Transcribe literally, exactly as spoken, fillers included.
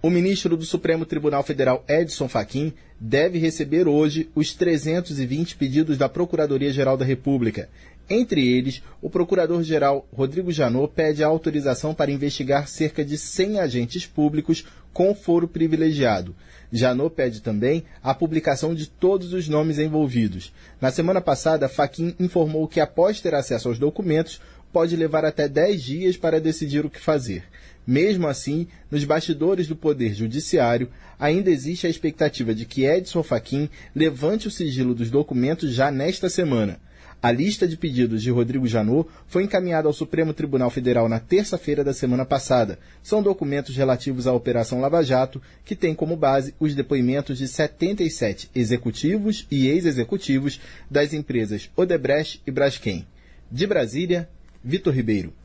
O ministro do Supremo Tribunal Federal, Edson Fachin, deve receber hoje os trezentos e vinte pedidos da Procuradoria-Geral da República. Entre eles, o procurador-geral Rodrigo Janot pede a autorização para investigar cerca de cem agentes públicos com foro privilegiado. Janot pede também a publicação de todos os nomes envolvidos. Na semana passada, Fachin informou que, após ter acesso aos documentos, pode levar até dez dias para decidir o que fazer. Mesmo assim, nos bastidores do Poder Judiciário, ainda existe a expectativa de que Edson Fachin levante o sigilo dos documentos já nesta semana. A lista de pedidos de Rodrigo Janot foi encaminhada ao Supremo Tribunal Federal na terça-feira da semana passada. São documentos relativos à Operação Lava Jato, que tem como base os depoimentos de setenta e sete executivos e ex-executivos das empresas Odebrecht e Braskem. De Brasília, Vitor Ribeiro.